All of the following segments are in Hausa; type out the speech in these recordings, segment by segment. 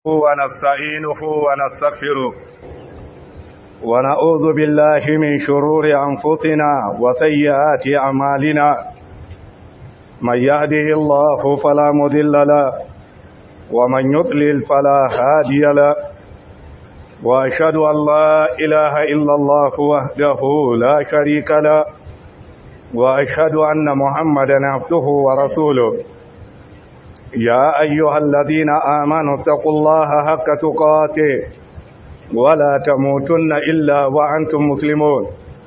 ونستعينه ونستغفره ونعوذ بالله من شرور أنفسنا وسيئات أعمالنا. من يهده الله فلا مضل له ومن يضلل فلا هادي له، وأشهد أن لا إله إلا الله وحده لا شريك له، وأشهد أن محمدا عبده ورسوله. يا أيها الذين آمنوا اتقوا الله حق تقاته ولا تموتن إلا وأنتم مسلمون.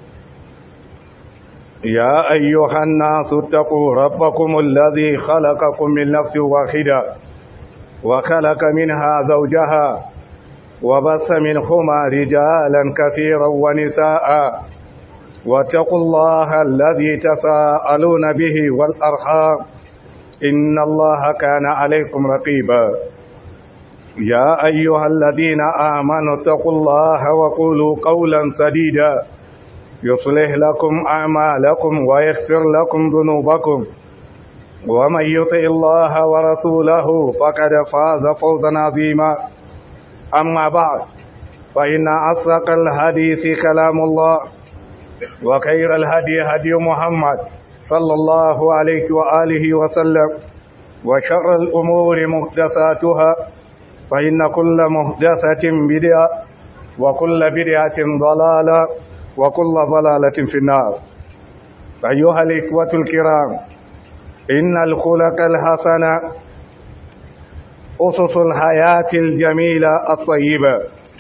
يا أيها الناس اتقوا ربكم الذي خلقكم من نفس واحدة وخلق منها زوجها وبث منهما رجالا كثيرا ونساء، واتقوا الله الذي تساءلون به والأرحام إن الله كان عليكم رقيبا. يا أيها الذين آمنوا اتقوا الله وقولوا قولا سديدا يصلح لكم أعمالكم ويغفر لكم ذنوبكم، ومن يطع الله ورسوله فقد فاز فوزا عظيما. أما بعد، فإن أصدق الحديث كلام الله، وخير الهدي هدي محمد صلى الله عليه وآله وسلم، وشر الأمور محدثاتها، فإن كل محدثة بدعة وكل بدعة ضلالة وكل ضلالة في النار. أيها الإخوة الكرام، إن الخلق الحسن أسس الحياة الجميلة الطيبة،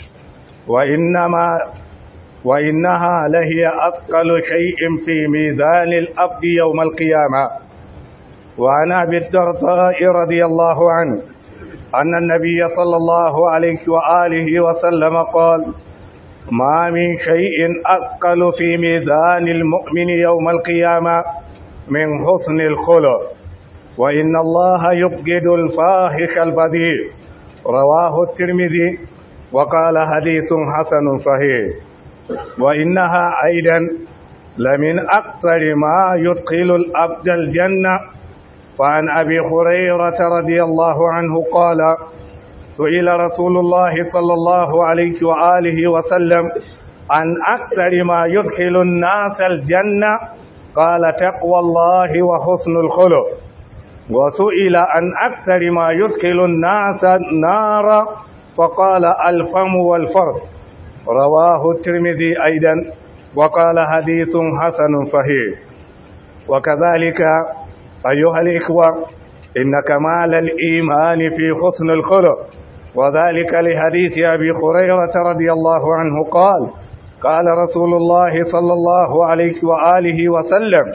وإنها لهي أثقل شيء في ميزان العبد يوم القيامة. وعن أبي الدرداء رضي الله عنه أن النبي صلى الله عليه وآله وسلم قال: ما من شيء أثقل في ميزان المؤمن يوم القيامة من حسن الخلق، وإن الله يبغض الفاحش البذيء. رواه الترمذي وقال حديث حسن صحيح. وإنها أيضا لمن أكثر ما يدخل العبد الجنة. فعن أبي هريرة رضي الله عنه قال: سئل رسول الله صلى الله عليه وآله وسلم عن أكثر ما يدخل الناس الجنة، قال: تقوى الله وحسن الخلق. وسئل عن أكثر ما يدخل الناس النار، فقال: الفم والفرج. رواه الترمذي أيضا وقال حديث حسن صحيح. وكذلك أيها الإخوة، إن كمال الإيمان في حسن الخلق، وذلك لحديث أبي هريرة رضي الله عنه قال: قال رسول الله صلى الله عليه وآله وسلم: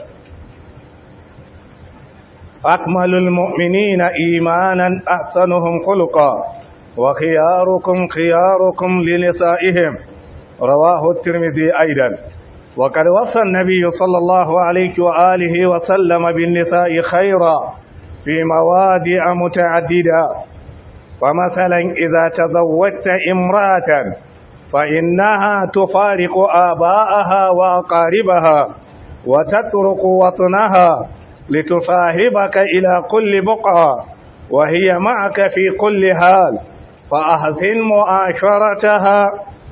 أكمل المؤمنين إيمانا أحسنهم خلقا، وخياركم خياركم لنسائهم. رواه الترمذي أيضا. وقد وصى النبي صلى الله عليه وآله وسلم بالنساء خيرا في مواضع متعددة. فمثلا إذا تزوجت امرأة فإنها تفارق آباءها وأقاربها وتترك وطنها لتصاحبك إلى كل بقعة، وهي معك في كل حال، فأحسن معاشرتها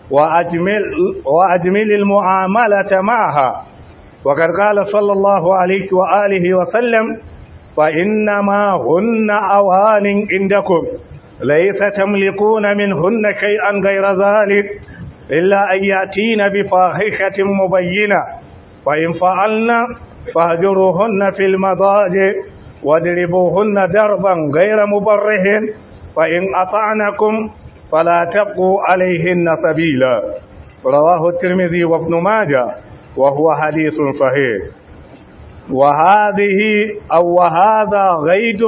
وأجمل المعاملة معها. وقد قال صلى الله عليه وآله وسلم: فإنما هن أوان عندكم ليس تملكون منهن شيئا غير ذلك، إلا أن يأتين بفاحشة مبينة، فإن فعلن فاهجروهن في المضاجع واضربوهن ضربا غير مبرح، فإن أطعنكم فلا تبقوا عليهن سبيلا. رواه الترمذي وابن ماجه وهو حديث صحيح. وهذا غيد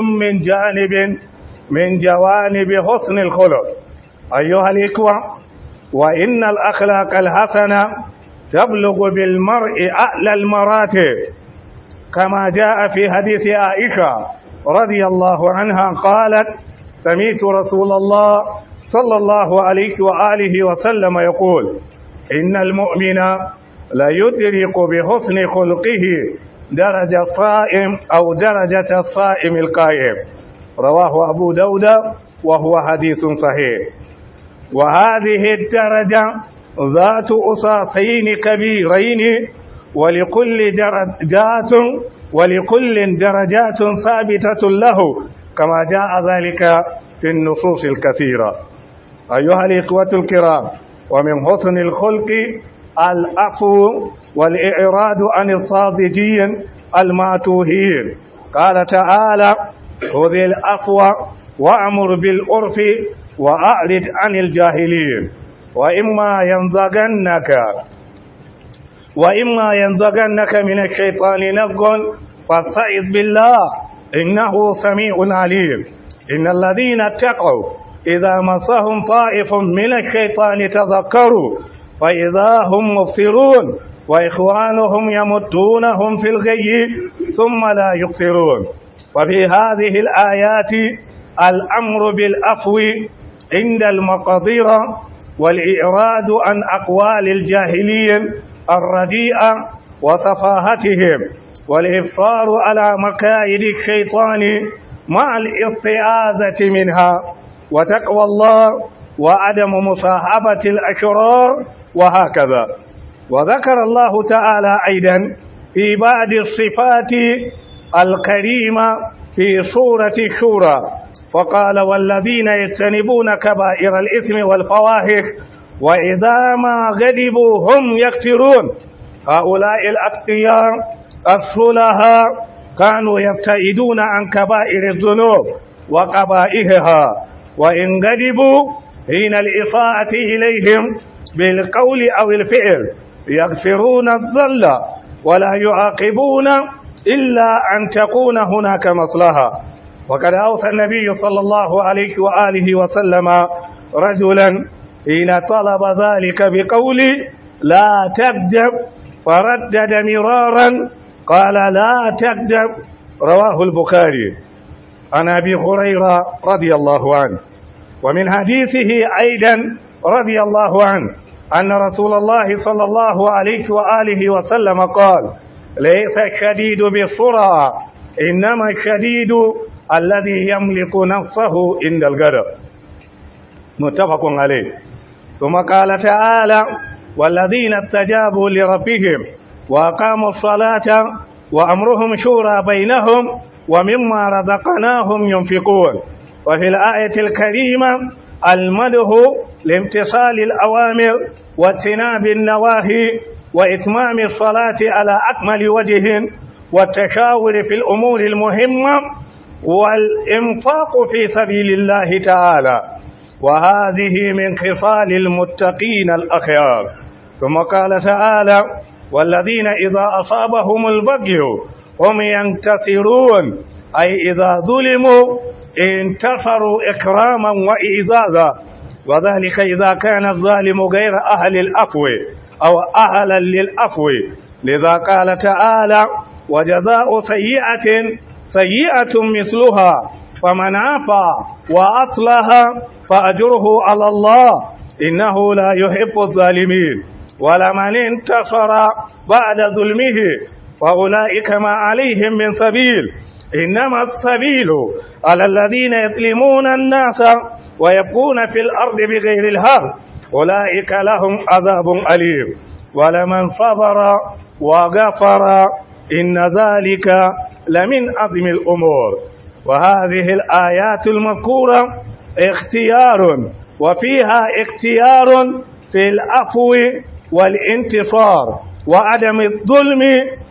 من جوانب حسن الخلق. أيها الإخوة، وإن الأخلاق الحسنة تبلغ بالمرء أعلى المراتب، كما جاء في حديث عائشة رضي الله عنها قالت: سمعت رسول الله صلى الله عليه وآله وسلم يقول: إن المؤمن لا يدرك بحسن خلقه درجة الصائم القائم. رواه أبو داود وهو حديث صحيح. وهذه الدرجة ذات أساسين كبيرين، ولكل درجات ثابتة له كما جاء ذلك في النصوص الكثيرة. أيها الإخوة الكرام، ومن حسن الخلق العفو والإعراض عن الصادقين المعتوهين. قال تعالى: خذ العفو وأمر بالعرف وأعرض عن الجاهلين وإما ينزغنك من الشيطان نزغ فاستعذ بالله إنه سميع عليم. إن الذين اتقوا إذا مسهم طائف من الشيطان تذكروا فإذا هم مبصرون وإخوانهم يمدونهم في الغي ثم لا يبصرون. وفي هذه الآيات الأمر بالعفو عند المقدرة والإعراض عن أقوال الجاهلين الرديئة وسفاهتهم، والإبصار على مكائد الشيطان مع الاستعاذة منها، وتقوى الله وعدم مصاحبة الأشرار، وهكذا. وذكر الله تعالى أيضا في بعض الصفات الكريمة في سورة الشورى فقال: والذين يجتنبون كبائر الإثم والفواحش وإذا ما غضبوا هم يغفرون. هؤلاء الأتقياء الصلحاء كانوا يبتعدون عن كبائر الذنوب وقبائحها، وإن غضبوا حين الإساءة إليهم بالقول أو الفعل يغفرون الذل ولا يعاقبون إلا أن تكون هناك مصلحة. وقد أوصى النبي صلى الله عليه وآله وسلم رجلا حين طلب ذلك بقول: لا تكذب، فردد مرارا قال: لا تكذب. رواه البخاري. عن أبي هريرة رضي الله عنه ومن حديثه أيضا رضي الله عنه أن رسول الله صلى الله عليه وآله وسلم قال: ليس الشديد بالسرعة، إنما الشديد الذي يملك نفسه عند الغضب. متفق عليه. ثم قال تعالى: والذين استجابوا لربهم وأقاموا الصلاة وأمرهم شورى بينهم ومما رزقناهم ينفقون. وفي الآية الكريمة المدح لامتثال الأوامر واجتناب النواهي وإتمام الصلاة على أكمل وجه، والتشاور في الأمور المهمة، والإنفاق في سبيل الله تعالى، وهذه من خصال المتقين الأخيار. ثم قال تعالى: والذين إذا أصابهم البغي هم ينتصرون، أي إذا ظلموا انتصروا إكراما وإعزازا، وذلك إذا كان الظالم غير أهل العفو أو أهلا للعفو. لذا قال تعالى: وجزاء سيئة مثلها، فمن عفا وأصلح فأجره على الله إنه لا يحب الظالمين. ولمن انتصر بعد ظلمه فأولئك ما عليهم من سبيل، إنما السبيل على الذين يظلمون الناس ويبقون في الأرض بغير الحق، أولئك لهم عذاب أليم. ولمن صبر وغفر إن ذلك لمن عظم الأمور. وهذه الآيات المذكورة اختيار، وفيها اختيار في العفو والانتصار وعدم الظلم،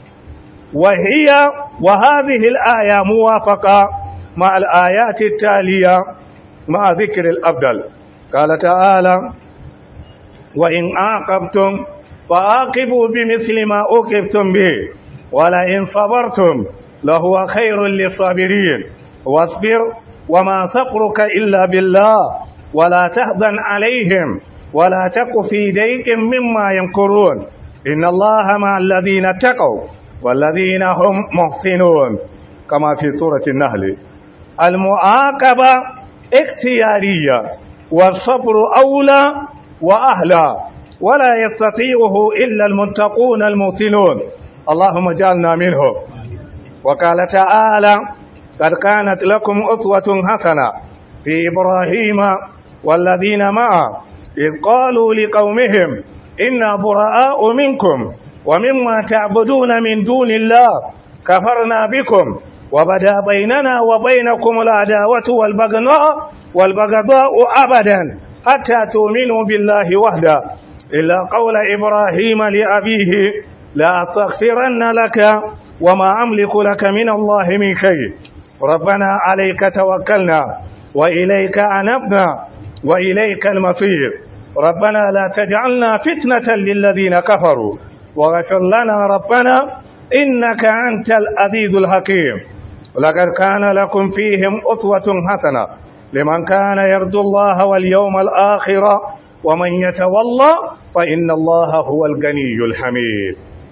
وهذه الآية موافقة مع الآيات التالية مع ذكر الأفضل. قال تعالى: وإن عاقبتم فعاقبوا بمثل ما عوقبتم به ولئن صبرتم لهو خير للصابرين واصبر وما صبرك إلا بالله ولا تحزن عليهم ولا تك في ضيق مما يمكرون إن الله مع الذين اتقوا والذين هم محسنون، كما في سورة النحل. المعاقبة اختيارية، والصبر أولى وأهلى، ولا يستطيعه إلا المتقون المحسنون، اللهم اجعلنا منهم. وقال تعالى: قد كانت لكم أسوة حسنة في إبراهيم والذين معه إذ قالوا لقومهم إنا براء منكم ومما تعبدون من دون الله كفرنا بكم وبدا بيننا وبينكم العداوة والبغضاء أبدا حتى تؤمنوا بالله وحده إلا قول إبراهيم لأبيه لا أستغفرن لك وما أملك لك من الله من شيء ربنا عليك توكلنا وإليك أنبنا وإليك المصير ربنا لا تجعلنا فتنة للذين كفروا واغفر لنا ربنا إنك أنت العزيز الحكيم لقد كان لكم فيهم أسوة حسنة لمن كان يرجو الله واليوم الآخر ومن يتولى فإن الله هو الغني الحميد.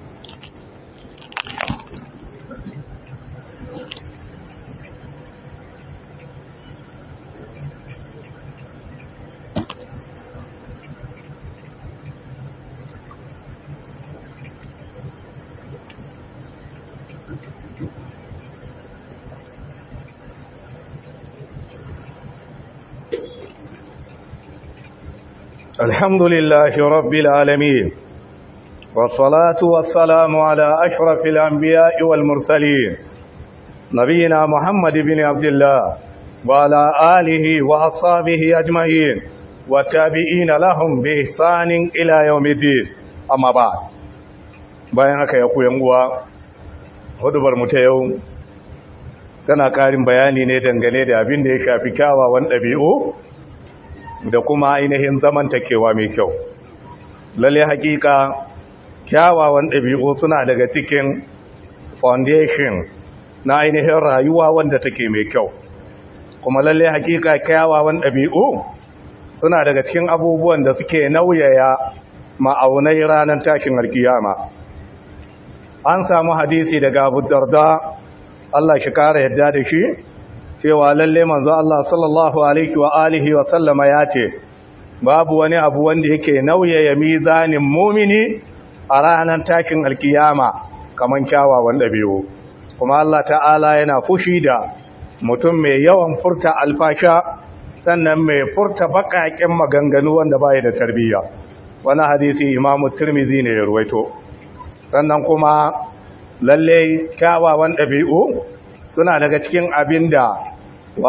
الحمد لله رب العالمين والصلاة والسلام على أشرف الأنبياء والمرسلين نبينا محمد بن عبد الله وعلى آله وأصحابه أجمعين والتابعين لهم بإحسان إلى يوم الدين أما بعد bayan haka ya koyan uwa hudubar mu ta yau tana karin bayani ne dangane da abin da ya shafi kyawawan ɗabi'u da kuma ainihin zamantakewa mai kyau. Lalle hakika kyawawan ɗabi'u suna daga cikin foundation na ainihin rayuwa wanda take mai kyau. Kuma lalle hakika kyawawan ɗabi'u suna daga cikin abubuwan da suke nauyaya ma'aunai ranar tashin alkiyama. An samu hadisi daga Abu Darda, Allah shi kara yadda da shi, cewa lalle manzo Allah sallallahu alaihi wa alihi wa sallama ya ce babu wani abu wanda yake nauyaya mizanin mumini a ranar takin alkiyama kaman kyawawan dabi'u kuma Allah ta'ala yana fushi da mutum mai yawan furta alfasha sannan mai furta bakaken maganganu wanda bai da tarbiyya. Wani hadisi Imam Tirmidhi ne ya ruwaito. Sannan kuma lalle kyawawan dabi'u suna daga cikin abinda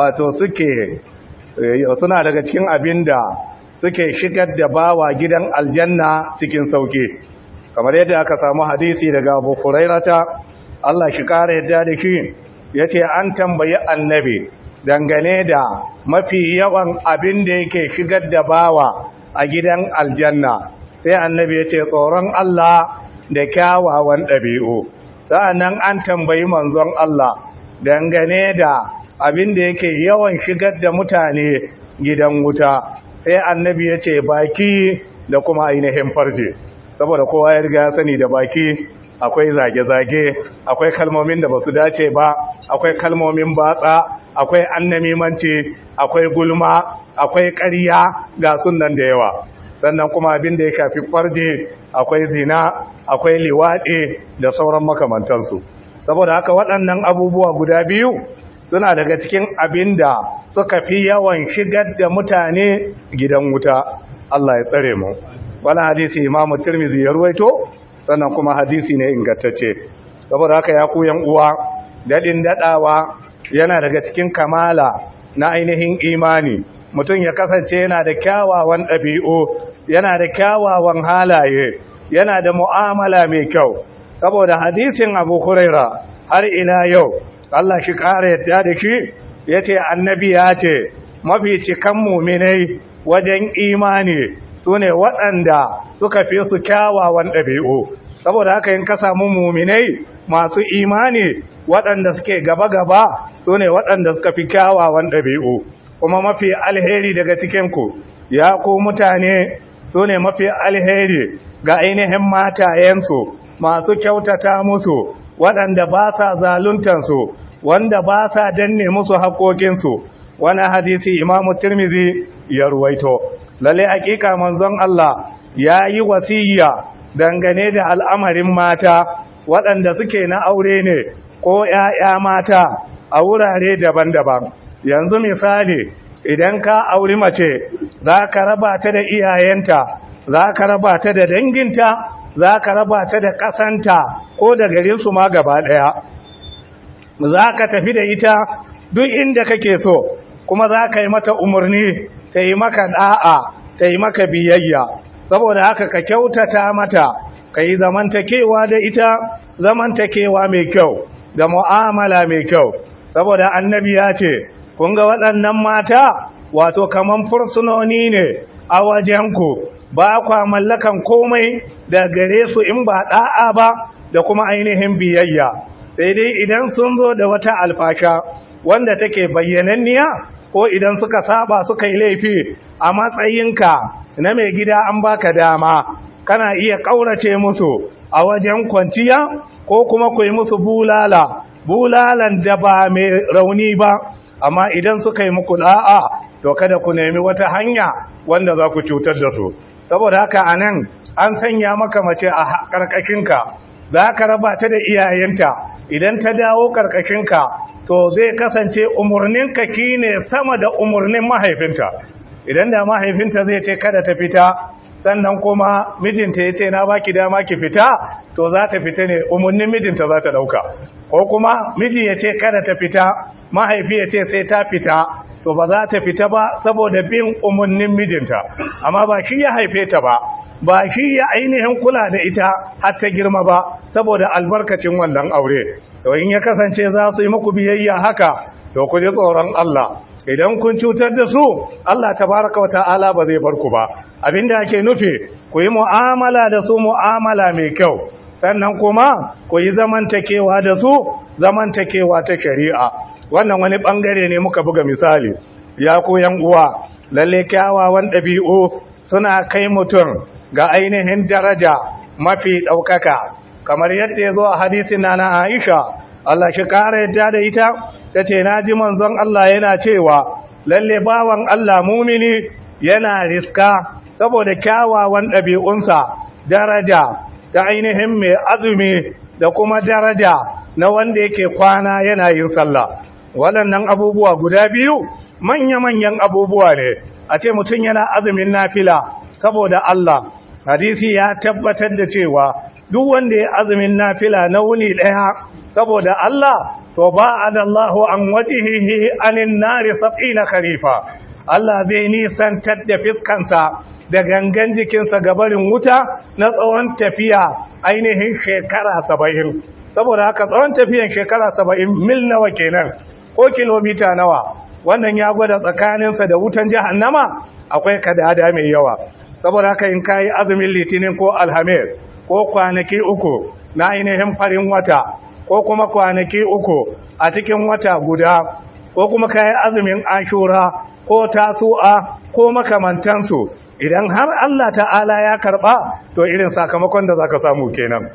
suke shigar da bawa gidan aljanna cikin sauki kamar yadda aka samu hadisi daga Abu Hurairata Allah shi kare yadda da shi yace an tambayi annabi dangane da mafi yawan abin da yake shigar da bawa a gidan aljanna sai annabi yace tsoron Allah da kyawawan ɗabi'u. Sa'annan an tambayi manzon Allah dangane da abin da yake yawan shigar da mutane gidan wuta sai annabi ya ce baki da kuma ainihin farje saboda kowa ya riga sani da baki akwai zage-zage akwai kalmomin da basu dace ba akwai kalmomin batsa akwai annamimanci akwai gulma akwai ƙarya ga sunan da yawa sannan kuma abin da ya shafi farje akwai zina akwai liwaɗi da sauran makamantansu saboda haka waɗannan abubuwa guda biyu suna daga cikin abin da suka fi yawan shigar da mutane gidan wuta Allah ya tsare mu wani hadisi Imam Tirmidhi ya ruwaito sannan kuma hadisi ne ingantacce saboda haka ya ku yan uwa dadin dadawa yana daga cikin kamala na ainihin imani mutum ya kasance yana da kyawawan ɗabi'u yana da kyawawan halaye yana da mu'amala mai kyau saboda hadisin Abu Huraira har ila yau Allah shi ƙara yadda da shi ya ce annabi ya ce mafi cikan muminai wajen imani su ne waɗanda suka fi su kyawawan ɗabi'u saboda haka in ka samu muminai masu imani waɗanda suke gaba-gaba su ne waɗanda suka fi kyawawan ɗabi'u kuma mafi alheri daga cikinku ya ku mutane su ne mafi alheri ga ainihin matayensu masu kyautata musu waɗanda ba sa zaluntansu wanda ba sa danne musu haƙoƙinsu wani hadisi Imamu Tirmidhi ya ruwaito lalle hakika manzon Allah ya yi wasiya dangane da al'amarin mata waɗanda suke na aure ne ko ‘ya'ya mata a wurare daban-daban yanzu misali idan ka auri mace za ka raba ta da iyayenta, za ka raba ta da danginta, za ka raba ta da ƙasanta ko da garinsu ma gaba ɗaya. Za ka tafi da ita duk inda kake so, kuma za ka yi mata umarni ta yi maka ɗa'a, ta yi maka biyayya. Saboda haka ka kyautata mata, ka yi zamantakewa da ita, zamantakewa mai kyau, da mu'amala mai kyau. Saboda annabi ya ce, kun ga waɗannan mata, wato kaman fursunoni ne a wajenku, ba kwa mallakan komai da gare su in ba ɗa'a ba da kuma ainihin biyayya. Sai dai idan sun zo da wata alfasha wanda take bayyananniya, ko idan suka saba suka yi laifi a matsayinka na mai gida an baka dama, kana iya ƙaurace musu a wajen kwanciya ko kuma ku yi musu bulalan da ba mai rauni ba. Amma idan suka yi muku da'a, to kada ku nemi wata hanya wanda za ku cutar da su. Saboda haka anan an sanya maka mace a ƙarƙashinka, za ka raba ta da iyayenta. Idan ta dawo ƙarƙashinka, to zai kasance umarninka shine sama da umarnin mahaifinta. Idan da mahaifinta zai ce kada ta fita, sannan kuma mijinta ya ce na baki dama ki fita, to za ta fita ne, umarnin mijinta za ta ɗauka. Ko kuma miji ya ce kada ta fita, mahaifi ya ce sai ta fita, to ba za ta fita ba saboda bin umarnin mijinta. Amma ba shi ya haife ta ba shi ya ainihin kula da ita har ta girma ba, saboda albarkacin wannan aure. To in ya kasance za su yi muku biyayya haka, to ku ji tsoron Allah. Idan kun cutar da su, Allah tabaraka wa ta'ala ba zai bar ku ba. Abinda ake nufi, ku yi mu'amala da su mu'amala mai kyau, sannan kuma ku yi zamantakewa da su zamantakewa ta shari'a. Wannan wani bangare ne muka buga misali. Ya ku yan uwa, lalle kyawawan ɗabi'u suna kai mutum ga ainihin daraja mafi ɗaukaka, kamar yadda ya zo a hadisin na Aisha, Allah shi ƙara yadda da ita, ta ce na ji manzon Allah yana cewa lalle bawan Allah mumini yana riska saboda kyawawan ɗabi'unsa daraja ta ainihin mai azumi da kuma daraja na wanda yake kwana yana yin sallah. Waɗannan abubuwa guda biyu manya-manyan abubuwa ne. A ce mutum yana azumin nafila saboda Allah, hadisi ya tabbatar da cewa duk wanda ya azumin nafila na wuni ɗaya saboda Allah, to ba'adallahu an wajhihi anin nari 70 kharifa. Allah zai nisantar da fiskansa da gangan jikinsa gabarin wuta na tsawon tafiya ainihin shekara 70. Saboda haka tsawon tafiyan shekara 70 mil nawa kenan, ko kilomita nawa? Wannan ya gwada tsakaninsa da wutan jahannama akwai kadada mai yawa. Saboda haka in kayi azumin litinin ko alhamis ko kwanaki 3 na ainihin farin wata, ko kuma kwanaki 3 a cikin wata guda, ko kuma kayi azumin ashura ko tasu'a ko makamantansu, idan har Allah ta'ala ya karba, to irin sakamakon da zaka samu kenan.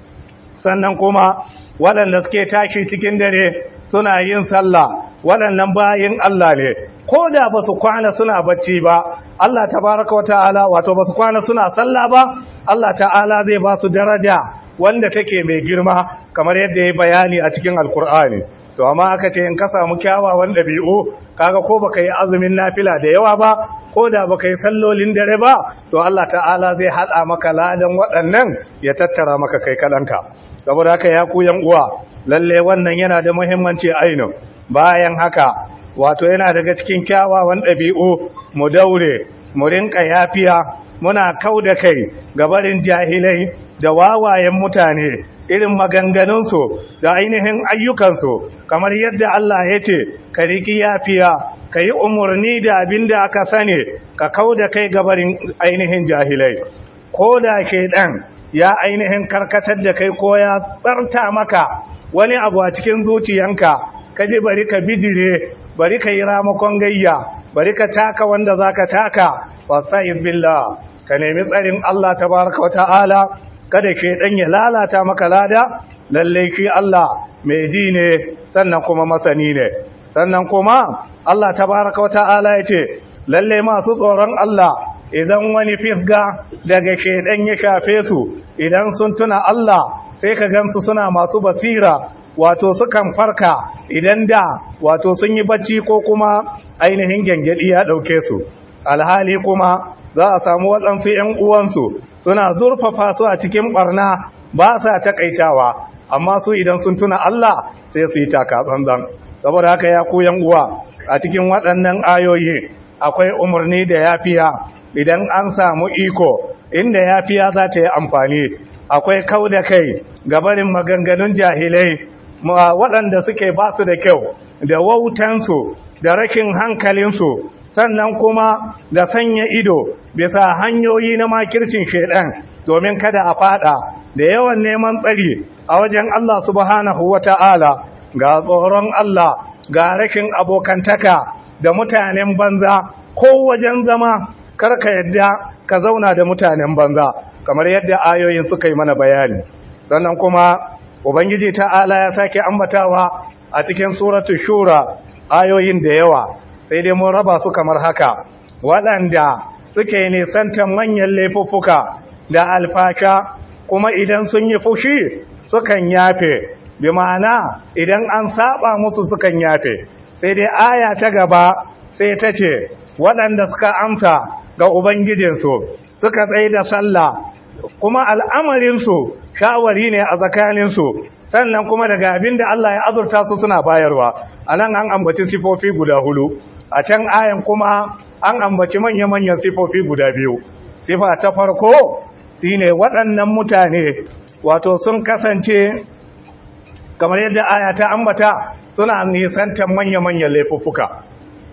Sannan kuma waɗanda suke tashi cikin dare suna yin sallah, waɗannan bayin Allah ne, ko da ba su kwana suna bacci ba, Allah tabaraka wata'ala, wato ba su kwana suna sallah ba, Allah ta'ala zai ba su daraja wanda take mai girma, kamar yadda ya bayani a cikin alkur'ani. To amma aka ce in ka samu kyawawan ɗabi'u, kaga ko baka yi azumin nafila da yawa ba, ko da baka yi sallolin dare ba, to Allah ta'ala zai haɗa maka ladan waɗannan ya tattara maka kai kaɗanka. Saboda haka ya ku yan uwa, lalle wannan yana da muhimmanci ainihin. Bayan haka, wato yana daga cikin kyawawan ɗabi'u mu daure, mu rinka yafiya, muna kau da kai gabarin jahilai da wawayen mutane, irin maganganunsu da ainihin ayyukansu, kamar yadda Allah ya ce ka riki yafiya, ka yi umarni da abin da aka sani, ka kau da kai gabarin ainihin jahilai. Ko da shaidan ya ainihin karkatar da kai ko ya tsarta maka wani abu a cikin zuciyanka, ka ji bari ka bijire, bari ka yi ramakon gayya, bari ka taka wanda za ka taka, wasa'iz billah, ka nemi tsarin Allah tabaraka wa ta'ala, kada shaidan ya lalata maka lada. Lalle shi Allah mai ji ne, sannan kuma masani ne. Sannan kuma Allah tabaraka wa ta'ala ya ce lalle masu tsoron Allah, idan wani fisga daga shaidan ya shafe su, idan sun tuna Allah, sai ka gansu suna masu basira, wato sukan farka idan da wato sun yi bacci ko kuma ainihin gengedi ya dauke su alhali kuma za a samu waɗansu ‘yan uwansu suna zurfafa su a cikin ɓarna ba sa taƙaitawa amma su idan sun tuna Allah sai su yi taka tsantsan saboda haka ya ku ‘yan uwa a cikin waɗannan ayoyi akwai umarni da yafiya idan an samu iko inda yafiya za ta yi amfani akwai kau da kai gabarin maganganun jahilai waɗanda suke ba su da kyau da wautansu da rakin hankalinsu sannan kuma da sanya ido bisa hanyoyi na makircin shedan domin kada a fada da yawan neman tsari a wajen Allah subhanahu wata'ala ga tsoron Allah ga rashin abokantaka da mutanen banza ko wajen zama karka yadda ka zauna da mutanen banza kamar yadda ayoyin suka yi mana bayani sannan kuma ubangiji ta'ala ya sake ambatawa a cikin suratul shura ayoyin da yawa sai dai mun raba su kamar haka waɗanda suke nisantar manyan laifuffuka da alfasha kuma idan sun yi fushi sukan yafe bi ma'ana idan an saba musu sukan yafe sai dai aya ta gaba sai ta ce waɗanda suka amsa ga ubangijinsu suka tsaye da sallah kuma al'amarinsu shawari ne a tsakaninsu sannan kuma daga abin da Allah ya azurta su suna bayarwa a nan an ambaci sifofi guda hudu a can ayan kuma an ambaci manya-manyan sifofi guda biyu sifa ta farko shine waɗannan mutane wato sun kasance kamar yadda aya ta ambata suna nisantar manya-manyan laifuffuka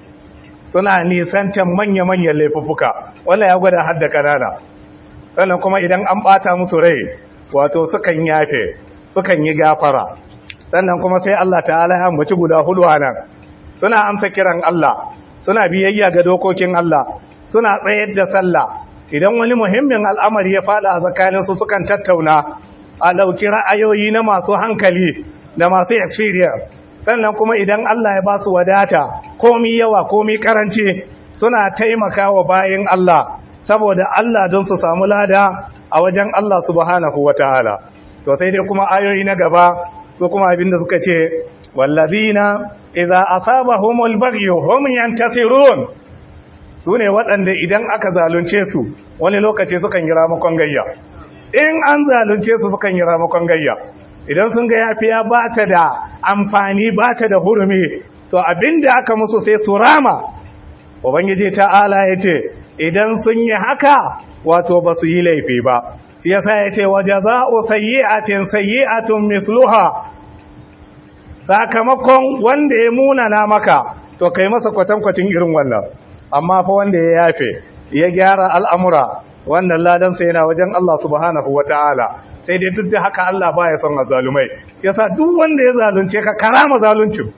wannan ya gwada hadda kanana sannan kuma idan an bata musu rai wato sukan yafe sukan yi gafara sannan kuma sai Allah ta'ala ya ambaci guda hudu nan suna amsa kiran Allah suna biyayya ga dokokin Allah suna tsayar da sallah idan wani muhimmin al'amari ya fada a tsakanin su sukan tattauna a dauki ra'ayoyi na masu hankali da masu experience sannan kuma idan Allah ya ba su wadata komi yawa komi karanci suna taimakawa bayin Allah saboda Allah don su samu lada a wajen Allah subhanahu wataala to sai dai kuma ayoyi na gaba su kuma abinda suka ce wallazina idza asabahumul baghyu hum yantasirun sune waɗanda idan aka zalunce su wani lokaci sukan yi ramakon gayya in an zalunce su sukan yi ramakon gayya idan sun ga yafiya ba ta da amfani ba ta da hurumi to abinda aka musu sai su rama ubangiji ta'ala yace idan sun yi haka wato ba su yi laifi ba shi yasa yace wajaza'u sayyi'atin sayyi'atun misluha sakamakon wanda ya munana maka to kai masa kwatankwacin irin wannan amma fa wanda ya yafe ya gyara al'amura wannan ladan sai yana wajen Allah subhanahu wataala sai dai duk da haka Allah baya son azalumai yasa duk wanda ya zalunce ka karama zaluncin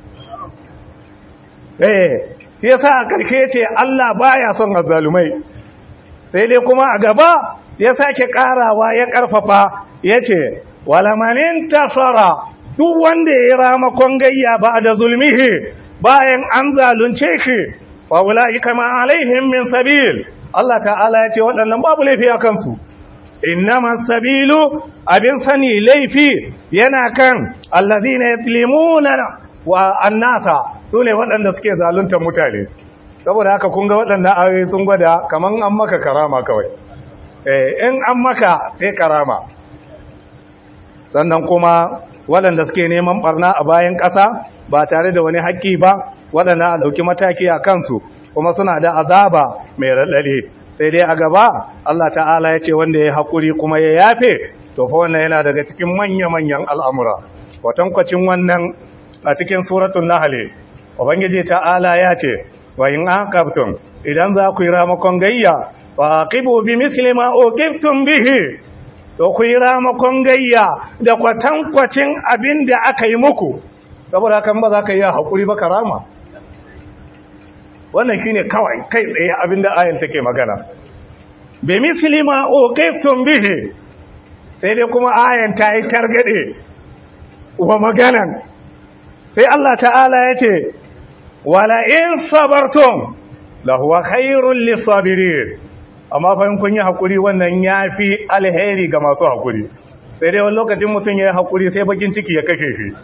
yasa a karshe yace Allah baya son azalumai sai dai kuma a gaba ya sake karawa ya karfafa yace wala man intasara duk wanda ya ramakon gayya ba da zulmihi bayan an zalunce shi wa ulaika ma alaihim min sabil Allah ta'ala yace waɗannan babu laifi a kansu innama sabilu abin sani laifi yana kan allazina yaslimuna wa annasa sune waɗanda suke zalunta mutane saboda haka kun ga waɗannan ayoyi sun gwada kaman an maka karama kawai in an maka sai karama sannan kuma waɗanda suke neman barna a bayan ƙasa ba tare da wani haƙƙi ba waɗanda a ɗauki mataki a kansu kuma suna da azaba mai raɗaɗe sai dai a gaba Allah ta'ala ya ce wanda ya haƙuri kuma ya yafe to fa wannan yana daga cikin manya-manyan al'amura watankwacin wannan a cikin suratul nahl ubangiji ta'ala ya ce wa in aqabtum idan za ku yi ramakon gayya fa aqibu bi misli ma uqibtum bihi to ku yi ramakon gayya da kwatankwacin abin da aka yi muku saboda kan ba za ka yi haƙuri ba karama wannan shi ne kawai kai tsaye abin da ayin take magana bi misli ma uqibtum bihi sai dai kuma ayin ta yi targade wa maganan sai Allah ta'ala ya ce wala in sabartum lahuwa khairul lisabirin amma fa in kun yi hakuri wannan yafi alheri ga masu hakuri sai dai wani lokacin mutum ya yi hakuri sai bakin ciki ya kashe shi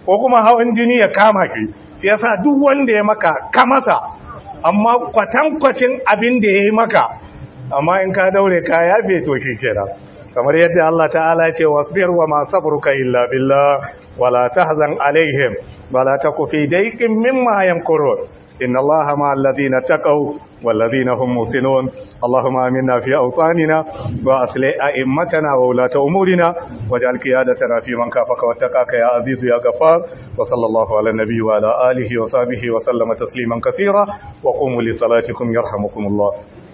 ko kuma hawan jini ya kama shi shi yasa duk wanda ya maka ka masa amma kwatankwacin abin da ya yi maka amma in ka daure ka yafe to shi kenan kamar yadda Allah ta'ala ya ce wasbir wa ma sabruka illa billah wala tahzan alaihim wala taku fi dayqin mimma yamkurun inna Allaha ma'al ladina taqaw wal ladina hum muhsinun Allahumma aminna fi awtanina wa aslih a'immatana wa ulata umurina waj'al qiyadatana fi man kafaka wattaqaka ya aziz ya ghaffar wa sallallahu ala nabiy wa ala alihi wa sahbihi wa sallama tasliman kaseera wa qumu li salatikum yarhamukumullah